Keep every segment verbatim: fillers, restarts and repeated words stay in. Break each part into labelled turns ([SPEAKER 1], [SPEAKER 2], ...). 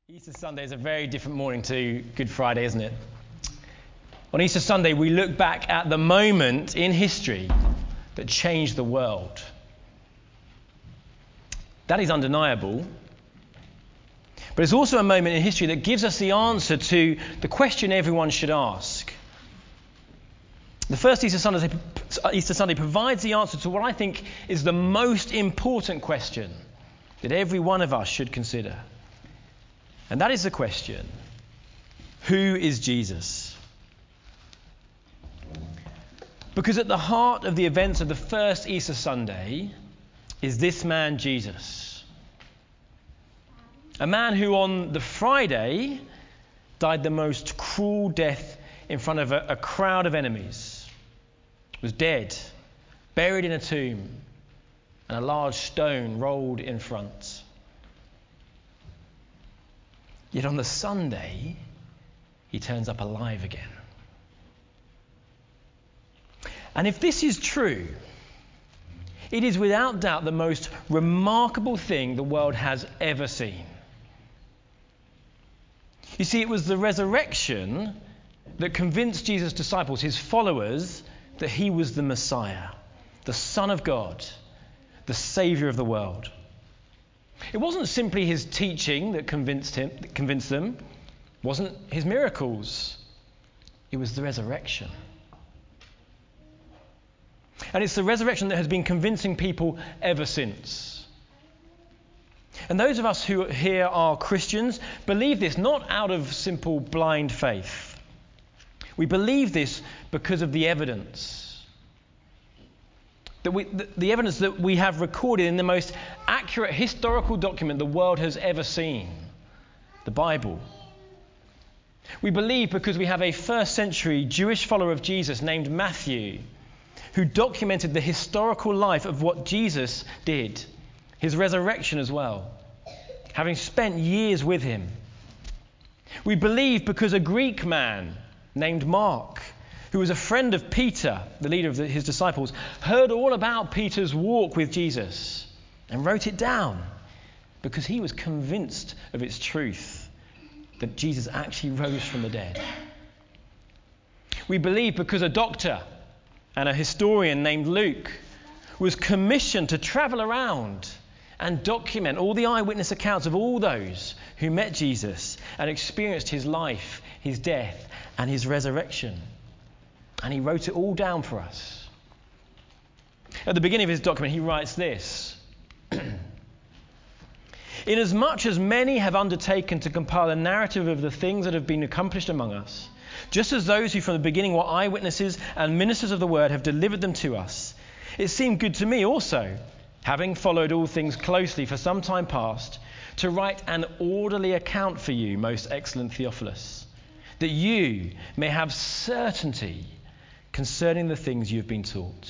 [SPEAKER 1] Easter Sunday is a very different morning to Good Friday, isn't it? On Easter Sunday, we look back at the moment in history that changed the world. That is undeniable. But it's also a moment in history that gives us the answer to the question everyone should ask. The first Easter Sunday, Easter Sunday provides the answer to what I think is the most important question that every one of us should consider. And that is the question, who is Jesus? Because at the heart of the events of the first Easter Sunday is this man, Jesus. A man who on the Friday died the most cruel death in front of a, a crowd of enemies, was dead, buried in a tomb, and a large stone rolled in front. Yet on the Sunday, he turns up alive again. And if this is true, it is without doubt the most remarkable thing the world has ever seen. You see, it was the resurrection that convinced Jesus' disciples, his followers, that he was the Messiah, the Son of God, the Saviour of the world. It wasn't simply his teaching that convinced him, that convinced them. It wasn't his miracles. It was the resurrection. And it's the resurrection that has been convincing people ever since. And those of us who here are Christians believe this not out of simple blind faith. We believe this because of the evidence. That we, the, the evidence that we have recorded in the most accurate historical document the world has ever seen, the Bible. We believe because we have a first century Jewish follower of Jesus named Matthew, who documented the historical life of what Jesus did, his resurrection as well, having spent years with him. We believe because a Greek man named Mark, who was a friend of Peter, the leader of the, his disciples, heard all about Peter's walk with Jesus and wrote it down because he was convinced of its truth, that Jesus actually rose from the dead. We believe because a doctor and a historian named Luke was commissioned to travel around and document all the eyewitness accounts of all those who met Jesus and experienced his life, his death, and his resurrection. And he wrote it all down for us. At the beginning of his document, he writes this. Inasmuch as many have undertaken to compile a narrative of the things that have been accomplished among us, just as those who from the beginning were eyewitnesses and ministers of the word have delivered them to us, it seemed good to me also, having followed all things closely for some time past, to write an orderly account for you, most excellent Theophilus, that you may have certainty concerning the things you have been taught.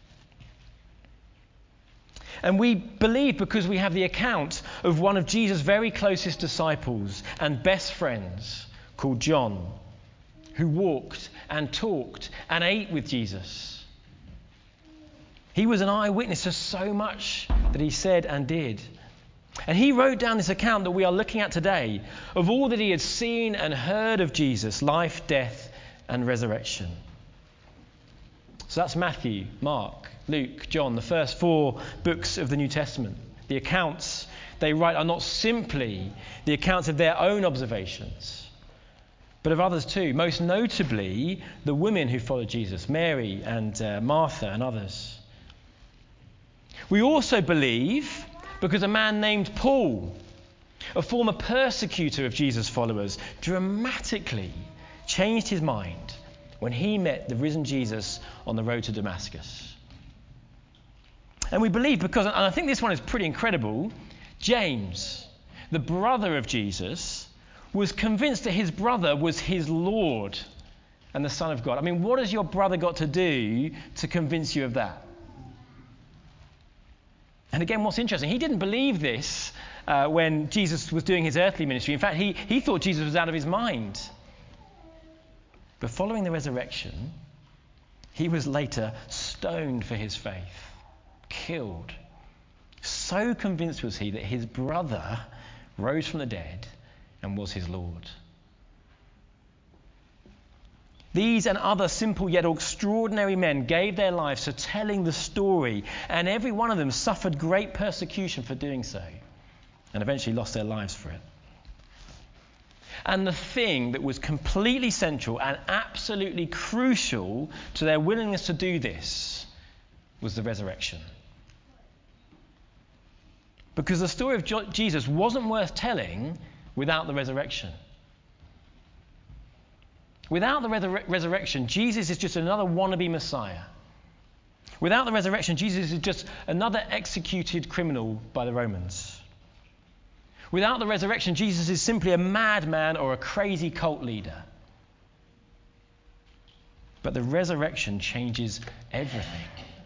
[SPEAKER 1] And we believe because we have the account of one of Jesus' very closest disciples and best friends called John, who walked and talked and ate with Jesus. He was an eyewitness to so much that he said and did. And he wrote down this account that we are looking at today of all that he had seen and heard of Jesus' life, death, and resurrection. So that's Matthew, Mark, Luke, John, the first four books of the New Testament. The accounts they write are not simply the accounts of their own observations, but of others too, most notably the women who followed Jesus, Mary and uh, Martha and others. We also believe because a man named Paul, a former persecutor of Jesus' followers, dramatically changed his mind when he met the risen Jesus on the road to Damascus. And we believe because, and I think this one is pretty incredible, James, the brother of Jesus, was convinced that his brother was his Lord and the Son of God. I mean, what has your brother got to do to convince you of that? And again, what's interesting, he didn't believe this uh, when Jesus was doing his earthly ministry. In fact, he, he thought Jesus was out of his mind. But following the resurrection, he was later stoned for his faith, killed. So convinced was he that his brother rose from the dead and was his Lord. These and other simple yet extraordinary men gave their lives to telling the story, and every one of them suffered great persecution for doing so, and eventually lost their lives for it. And the thing that was completely central and absolutely crucial to their willingness to do this was the resurrection. Because the story of Jesus wasn't worth telling without the resurrection. Without the resur- resurrection, Jesus is just another wannabe Messiah. Without the resurrection, Jesus is just another executed criminal by the Romans. Without the resurrection, Jesus is simply a madman or a crazy cult leader. But the resurrection changes everything.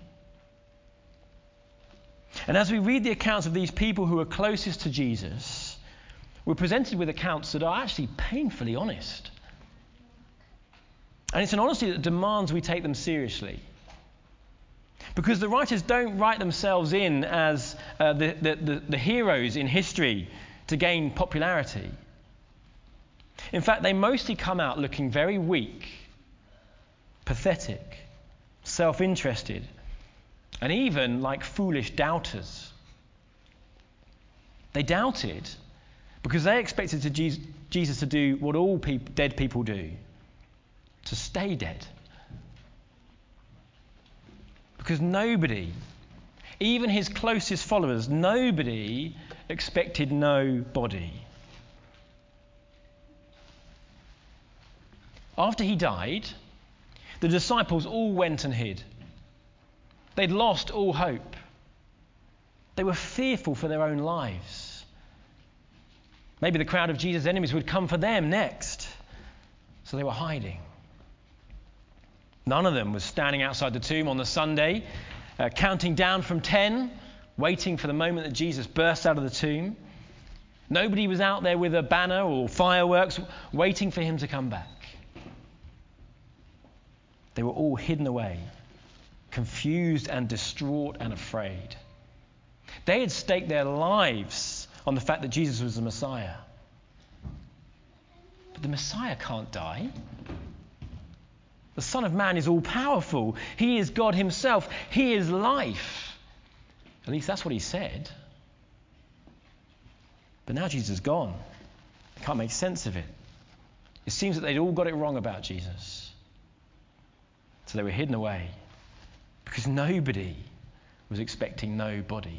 [SPEAKER 1] And as we read the accounts of these people who are closest to Jesus, we're presented with accounts that are actually painfully honest. And it's an honesty that demands we take them seriously. Because the writers don't write themselves in as uh, the, the, the, the heroes in history to gain popularity. In fact, they mostly come out looking very weak, pathetic, self-interested, and even like foolish doubters. They doubted because they expected to Jesus, Jesus to do what all peop- dead people do. To stay dead. Because nobody, even his closest followers, nobody expected no body. After he died, the disciples all went and hid. They'd lost all hope. They were fearful for their own lives. Maybe the crowd of Jesus' enemies would come for them next. So they were hiding. None of them was standing outside the tomb on the Sunday, uh, counting down from ten, waiting for the moment that Jesus burst out of the tomb. Nobody was out there with a banner or fireworks, waiting for him to come back. They were all hidden away, confused and distraught and afraid. They had staked their lives on the fact that Jesus was the Messiah. But the Messiah can't die. The Son of Man is all-powerful. He is God himself. He is life. At least that's what he said. But now Jesus is gone. They can't make sense of it. It seems that they'd all got it wrong about Jesus. So they were hidden away because nobody was expecting no body.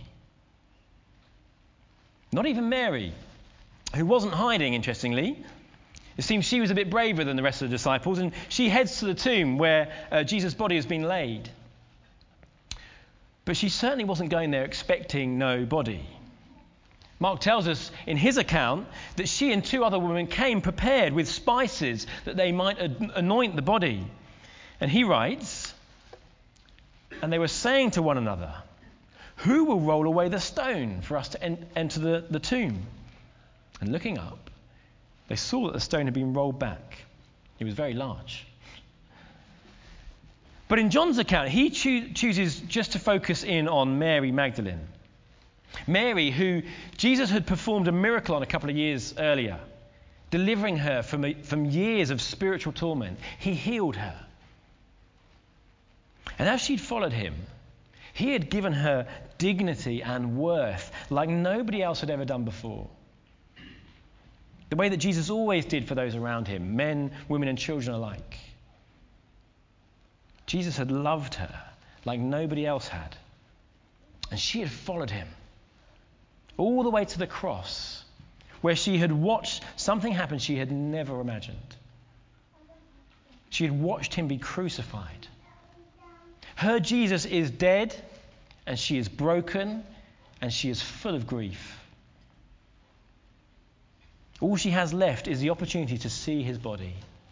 [SPEAKER 1] Not even Mary, who wasn't hiding, interestingly. It seems she was a bit braver than the rest of the disciples, and she heads to the tomb where uh, Jesus' body has been laid. But she certainly wasn't going there expecting no body. Mark tells us in his account that she and two other women came prepared with spices that they might ad- anoint the body. And he writes, and they were saying to one another, "Who will roll away the stone for us to en- enter the, the tomb?" And looking up, they saw that the stone had been rolled back. It was very large. But in John's account, he choo- chooses just to focus in on Mary Magdalene. Mary, who Jesus had performed a miracle on a couple of years earlier, delivering her from, a, from years of spiritual torment. He healed her. And as she'd followed him, he had given her dignity and worth like nobody else had ever done before. The way that Jesus always did for those around him, men, women, and children alike. Jesus had loved her like nobody else had. And she had followed him all the way to the cross, where she had watched something happen she had never imagined. She had watched him be crucified. Her Jesus is dead, and she is broken, and she is full of grief. All she has left is the opportunity to see his body.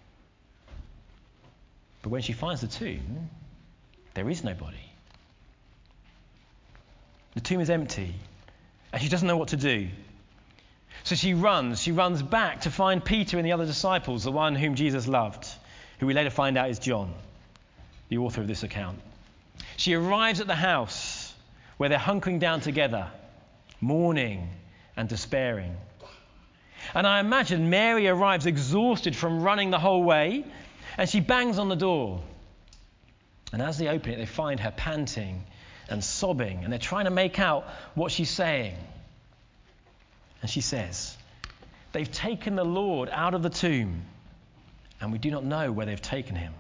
[SPEAKER 1] But when she finds the tomb, there is no body. The tomb is empty, and she doesn't know what to do. So she runs. She runs back to find Peter and the other disciples, the one whom Jesus loved, who we later find out is John, the author of this account. She arrives at the house where they're hunkering down together, mourning and despairing. And I imagine Mary arrives exhausted from running the whole way, and she bangs on the door. And as they open it, they find her panting and sobbing, and they're trying to make out what she's saying. And she says, "They've taken the Lord out of the tomb, and we do not know where they've taken him."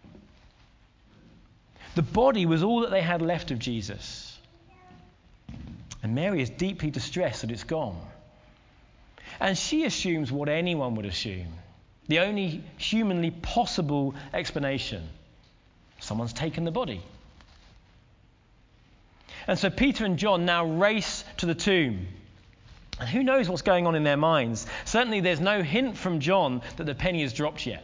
[SPEAKER 1] The body was all that they had left of Jesus. And Mary is deeply distressed that it's gone. And she assumes what anyone would assume, the only humanly possible explanation. Someone's taken the body. And so Peter and John now race to the tomb. And who knows what's going on in their minds? Certainly there's no hint from John that the penny has dropped yet.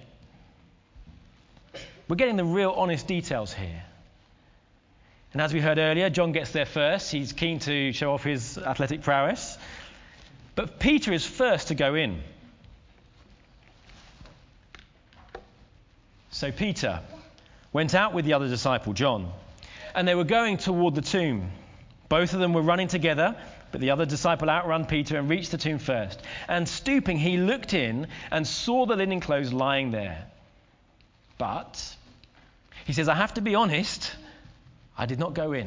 [SPEAKER 1] We're getting the real honest details here. And as we heard earlier, John gets there first. He's keen to show off his athletic prowess. But Peter is first to go in. So Peter went out with the other disciple, John, and they were going toward the tomb. Both of them were running together, but the other disciple outran Peter and reached the tomb first. And stooping, he looked in and saw the linen clothes lying there. But, he says, "I have to be honest, I did not go in."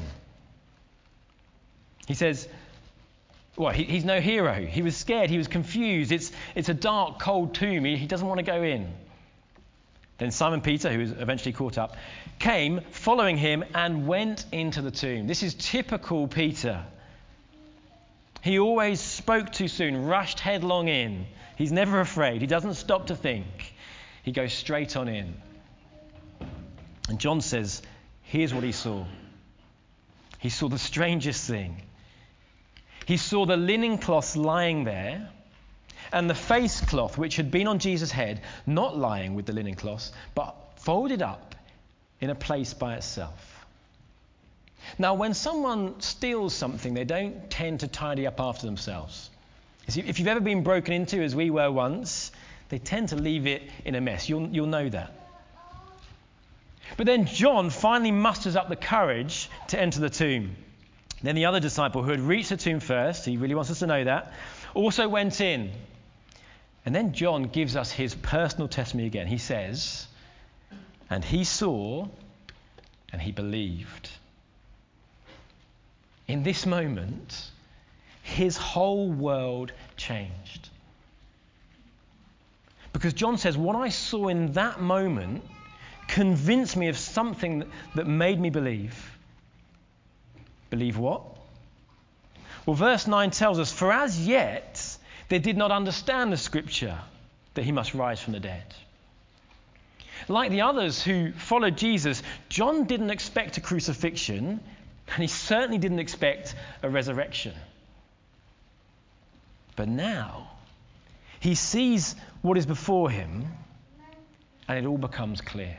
[SPEAKER 1] He says, well, he, he's no hero. He was scared. He was confused. It's, it's a dark, cold tomb. He, he doesn't want to go in. Then Simon Peter, who was eventually caught up, came following him and went into the tomb. This is typical Peter. He always spoke too soon, rushed headlong in. He's never afraid. He doesn't stop to think. He goes straight on in. And John says, here's what he saw. He saw the strangest thing. He saw the linen cloths lying there, and the face cloth which had been on Jesus' head, not lying with the linen cloths, but folded up in a place by itself. Now, when someone steals something, they don't tend to tidy up after themselves. If you've ever been broken into, as we were once, they tend to leave it in a mess. You'll, you'll know that. But then John finally musters up the courage to enter the tomb. Then the other disciple, who had reached the tomb first, he really wants us to know that, also went in. And then John gives us his personal testimony again. He says, "And he saw and he believed." In this moment, his whole world changed. Because John says, what I saw in that moment convinced me of something that, that made me believe. Believe what? Well, verse nine tells us, "For as yet they did not understand the scripture that he must rise from the dead." Like the others who followed Jesus, John didn't expect a crucifixion, and he certainly didn't expect a resurrection. But now, he sees what is before him, and it all becomes clear.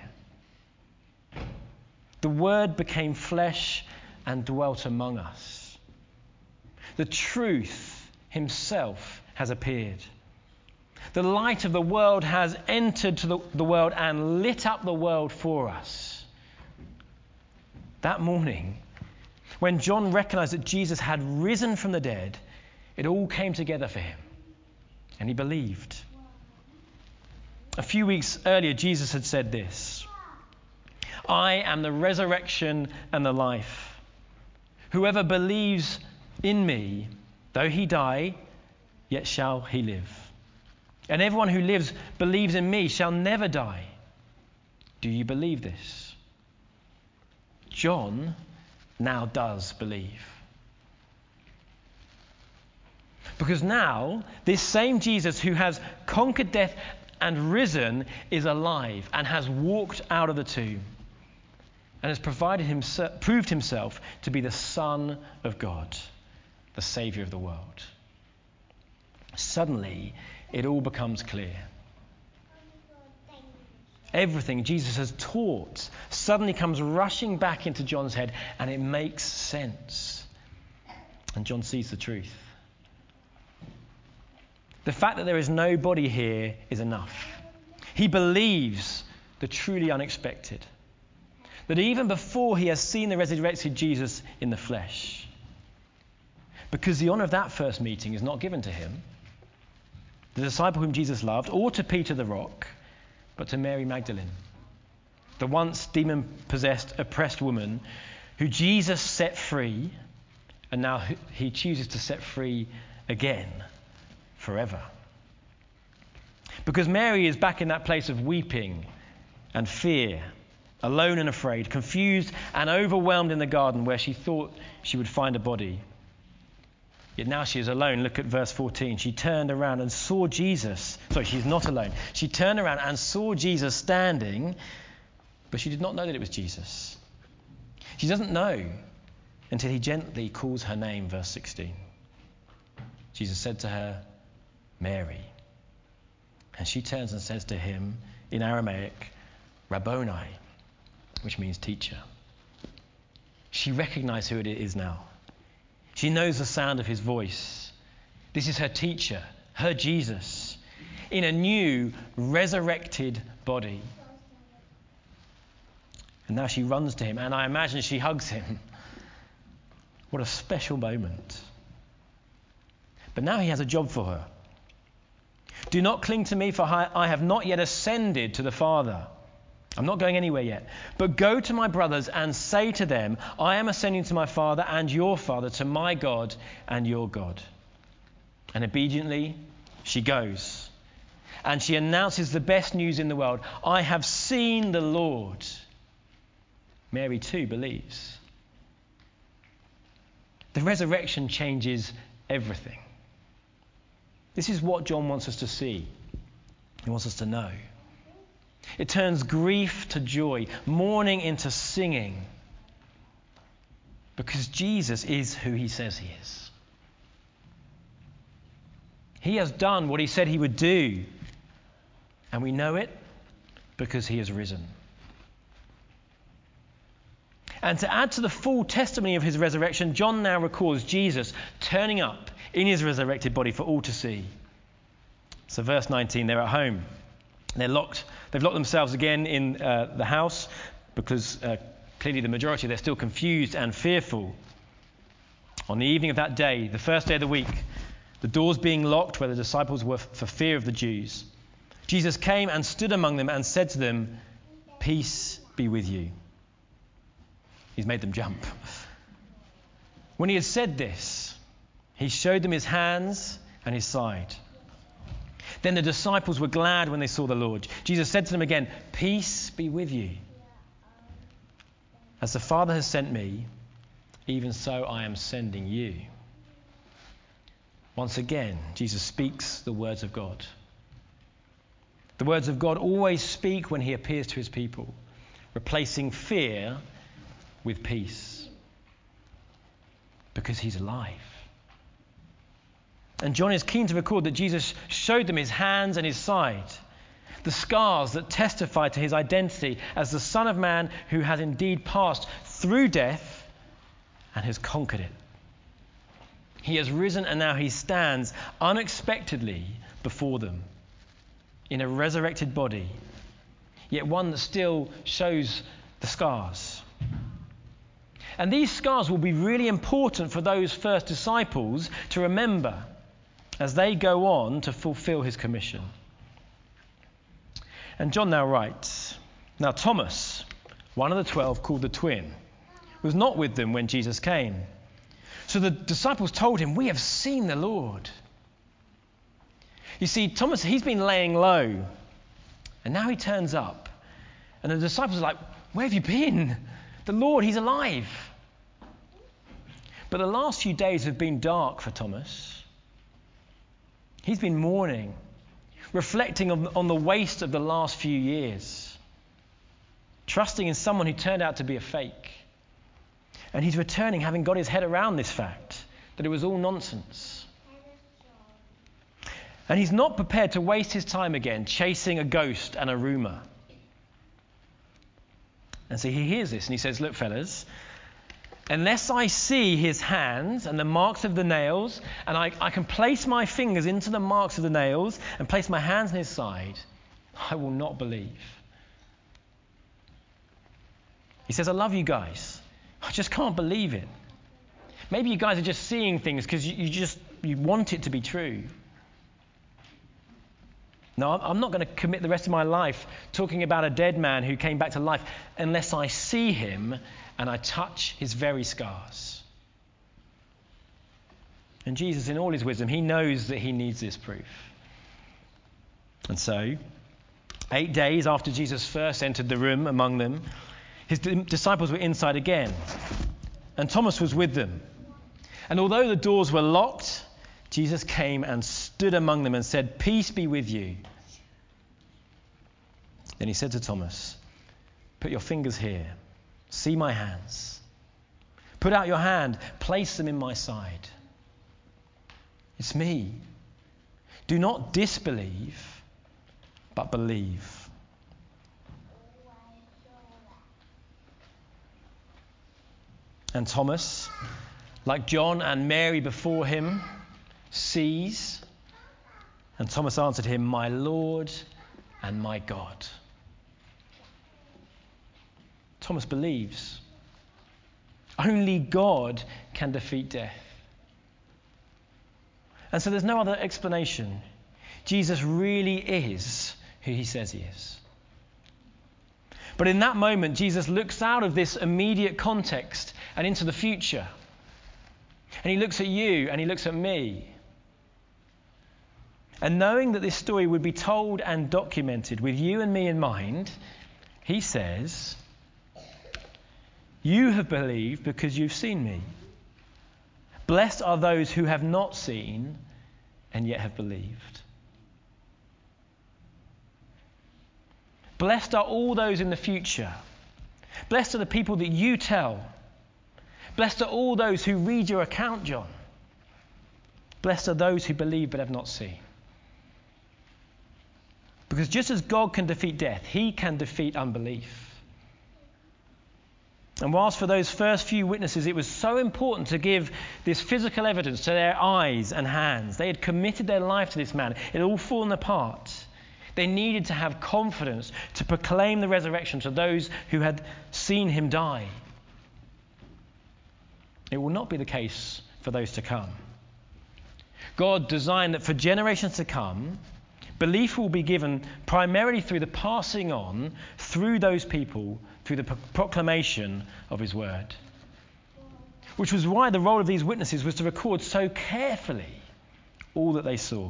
[SPEAKER 1] The Word became flesh and dwelt among us. The truth himself has appeared. The light of the world has entered to the, the world and lit up the world for us. That morning, when John recognized that Jesus had risen from the dead, it all came together for him, and he believed. A few weeks earlier, Jesus had said this, "I am the resurrection and the life. Whoever believes in me, though he die, yet shall he live. And everyone who lives, believes in me, shall never die." Do you believe this? John now does believe. Because now, this same Jesus who has conquered death and risen is alive and has walked out of the tomb and has provided himself, proved himself to be the Son of God, the Saviour of the world. Suddenly, it all becomes clear. Everything Jesus has taught suddenly comes rushing back into John's head, and it makes sense. And John sees the truth. The fact that there is no body here is enough. He believes the truly unexpected. That even before he has seen the resurrected Jesus in the flesh. Because the honour of that first meeting is not given to him. the disciple whom Jesus loved, or to Peter the rock, but to Mary Magdalene, the once demon-possessed, oppressed woman who Jesus set free, and now he chooses to set free again forever. Because Mary is back in that place of weeping and fear, alone and afraid, confused and overwhelmed in the garden where she thought she would find a body. Yet now she is alone. Look at verse fourteen. She turned around and saw Jesus. Sorry, she's not alone. She turned around and saw Jesus standing, but she did not know that it was Jesus. She doesn't know until he gently calls her name, verse sixteen. Jesus said to her, Mary. And she turns and says to him in Aramaic, Rabboni, which means teacher. She recognized who it is now. She knows the sound of his voice. This is her teacher, her Jesus, in a new, resurrected body. And now she runs to him, and I imagine she hugs him. What a special moment. But now he has a job for her. Do not cling to me, for I have not yet ascended to the Father. I'm not going anywhere yet. But go to my brothers and say to them, I am ascending to my Father and your Father, to my God and your God. And obediently, she goes. And she announces the best news in the world. I have seen the Lord. Mary too believes. The resurrection changes everything. This is what John wants us to see. He wants us to know. It turns grief to joy, mourning into singing, because Jesus is who he says he is. He has done what he said he would do, and we know it because he has risen. And to add to the full testimony of his resurrection, John now records Jesus turning up in his resurrected body for all to see. So verse nineteen, they're at home. They're locked. They've locked themselves again in uh, the house because uh, clearly the majority, they're still confused and fearful. On the evening of that day, the first day of the week, the doors being locked where the disciples were f- for fear of the Jews, Jesus came and stood among them and said to them, peace be with you. He's made them jump. When he had said this, he showed them his hands and his side. Then the disciples were glad when they saw the Lord. Jesus said to them again, peace be with you. As the Father has sent me, even so I am sending you. Once again, Jesus speaks the words of God. The words of God always speak when he appears to his people, replacing fear with peace. Because he's alive. And John is keen to record that Jesus showed them his hands and his side, the scars that testify to his identity as the Son of Man who has indeed passed through death and has conquered it. He has risen and now he stands unexpectedly before them in a resurrected body, yet one that still shows the scars. And these scars will be really important for those first disciples to remember as they go on to fulfill his commission. And John now writes, now Thomas, one of the twelve called the twin, was not with them when Jesus came. So the disciples told him, we have seen the Lord. You see, Thomas, he's been laying low, and now he turns up. And the disciples are like, where have you been? The Lord, he's alive. But the last few days have been dark for Thomas. He's been mourning, reflecting on, on the waste of the last few years, trusting in someone who turned out to be a fake. And he's returning having got his head around this fact, that it was all nonsense. And he's not prepared to waste his time again chasing a ghost and a rumour. And so he hears this and he says, look, fellas, unless I see his hands and the marks of the nails, and I, I can place my fingers into the marks of the nails and place my hands on his side, I will not believe. He says, I love you guys. I just can't believe it. Maybe you guys are just seeing things because you, you just you want it to be true. No, I'm not going to commit the rest of my life talking about a dead man who came back to life unless I see him and I touch his very scars. And Jesus, in all his wisdom, he knows that he needs this proof. And so, eight days after Jesus first entered the room among them, his disciples were inside again, and Thomas was with them. And although the doors were locked, Jesus came and stood among them and said, "Peace be with you." Then he said to Thomas, "Put your fingers here. See my hands. Put out your hand. Place them in my side. It's me. Do not disbelieve, but believe." And Thomas, like John and Mary before him, sees. And Thomas answered him, "My Lord and my God." Thomas believes. Only God can defeat death. And so there's no other explanation. Jesus really is who he says he is. But in that moment, Jesus looks out of this immediate context and into the future. And he looks at you and he looks at me. And knowing that this story would be told and documented with you and me in mind, he says, "You have believed because you've seen me. Blessed are those who have not seen and yet have believed." Blessed are all those in the future. Blessed are the people that you tell. Blessed are all those who read your account, John. Blessed are those who believe but have not seen. Because just as God can defeat death, he can defeat unbelief. And whilst for those first few witnesses it was so important to give this physical evidence to their eyes and hands, they had committed their life to this man, it had all fallen apart. They needed to have confidence to proclaim the resurrection to those who had seen him die. It will not be the case for those to come. God designed that for generations to come, belief will be given primarily through the passing on through those people, through the pro- proclamation of his word. Which was why the role of these witnesses was to record so carefully all that they saw.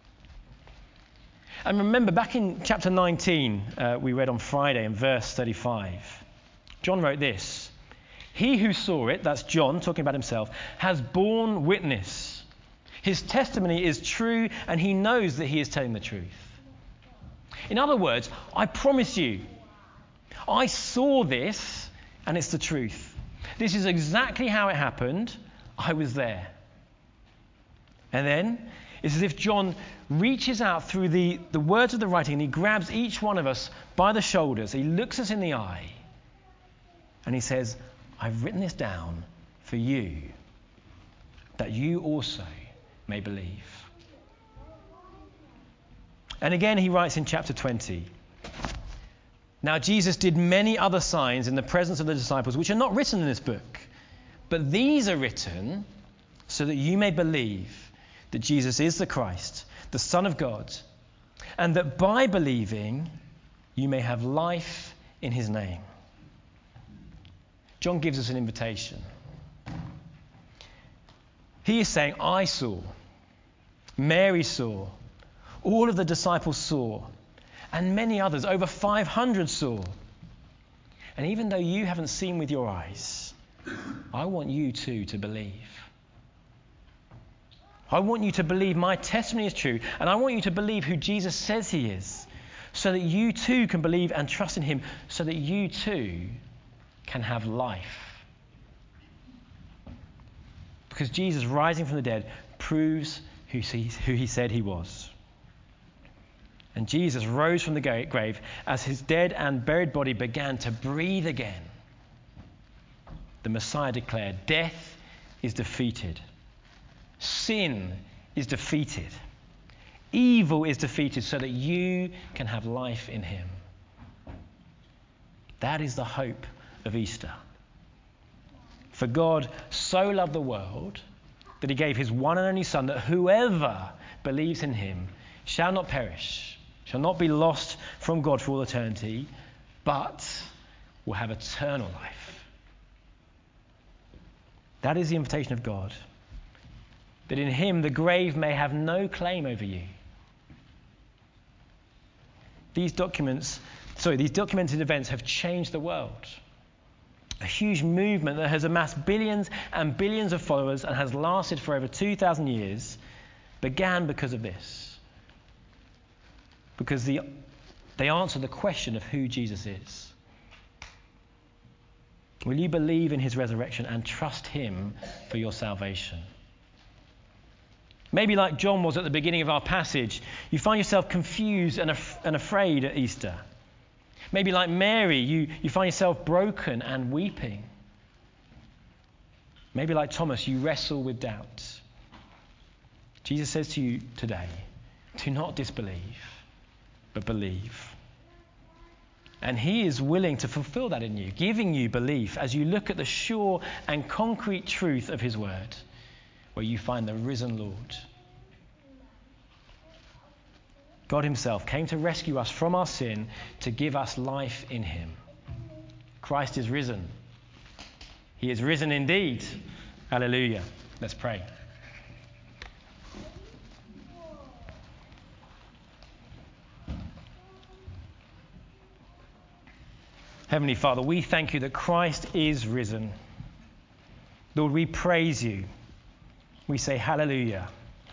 [SPEAKER 1] And remember, back in chapter nineteen, uh, we read on Friday in verse thirty-five, John wrote this: "He who saw it," that's John talking about himself, "has borne witness. His testimony is true, and he knows that he is telling the truth." In other words, I promise you, I saw this, and it's the truth. This is exactly how it happened. I was there. And then it's as if John reaches out through the, the words of the writing and he grabs each one of us by the shoulders. He looks us in the eye and he says, "I've written this down for you, that you also may believe." And again he writes in chapter twenty, "Now Jesus did many other signs in the presence of the disciples, which are not written in this book. But these are written so that you may believe that Jesus is the Christ, the Son of God, and that by believing you may have life in his name." John gives us an invitation. He is saying, I saw, Mary saw, all of the disciples saw, and many others, over five hundred saw. And even though you haven't seen with your eyes, I want you too to believe. I want you to believe my testimony is true, and I want you to believe who Jesus says he is, so that you too can believe and trust in him, so that you too can have life. Because Jesus rising from the dead proves who he, who he said he was. And Jesus rose from the grave as his dead and buried body began to breathe again. The Messiah declared, death is defeated. Sin is defeated. Evil is defeated so that you can have life in him. That is the hope of Easter. For God so loved the world that he gave his one and only Son, that whoever believes in him shall not perish, shall not be lost from God for all eternity, but will have eternal life. That is the invitation of God. That in him the grave may have no claim over you. These documents, sorry, these documented events have changed the world. A huge movement that has amassed billions and billions of followers and has lasted for over two thousand years began because of this. Because the, they answer the question of who Jesus is. Will you believe in his resurrection and trust him for your salvation? Maybe like John was at the beginning of our passage, you find yourself confused and, af- and afraid at Easter. Maybe like Mary, you, you find yourself broken and weeping. Maybe like Thomas, you wrestle with doubt. Jesus says to you today, do not disbelieve, but believe. And he is willing to fulfill that in you, giving you belief as you look at the sure and concrete truth of his word, where you find the risen Lord. God himself came to rescue us from our sin, to give us life in him. Christ is risen. He is risen indeed. Hallelujah. Let's pray. Heavenly Father, we thank you that Christ is risen. Lord, we praise you. We say hallelujah.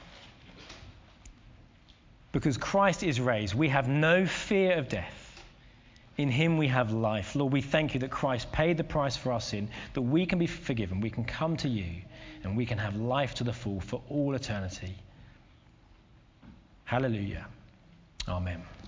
[SPEAKER 1] Because Christ is raised, we have no fear of death. In him we have life. Lord, we thank you that Christ paid the price for our sin, that we can be forgiven, we can come to you, and we can have life to the full for all eternity. Hallelujah. Amen.